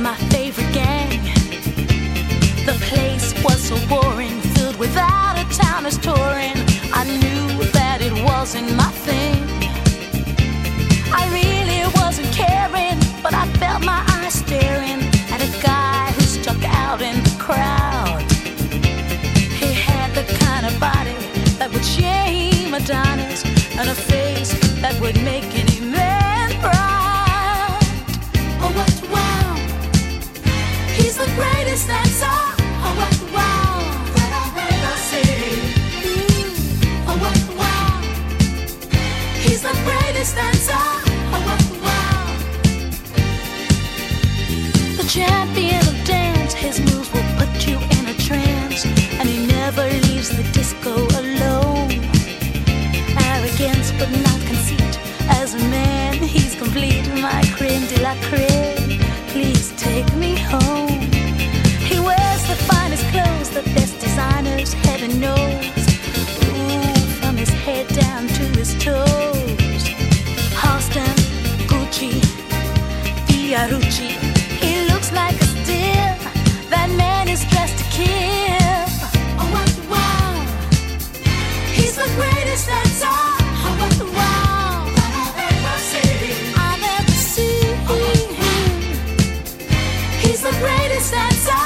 my favorite gang. The place was so boring, filled with out-of-towners touring. I knew that it wasn't my thing. I really wasn't caring, but I felt my eyes staring at a guy who stuck out in the crowd. He had the kind of body that would shame Adonis, and a face that would make any man proud. Oh, what wow! He's the greatest dancer. Oh, what wow! That I've ever seen. Oh, what wow! He's the greatest dancer. Oh, what wow! The champion of dance, his moves will put you in a trance, and he never leaves the disco alone. Arrogance but not conceit, as a man he's complete. My creme de la creme, please take me home. He wears the finest clothes, the best designers, heaven knows. Ooh, from his head down to his toes. Halston, Gucci, Fiorucci, he looks like a steal. That man is dressed to kill. Oh, what wow! He's the greatest dancer. Oh, what wow! That I've ever seen. I've ever seen him. He's the greatest dancer.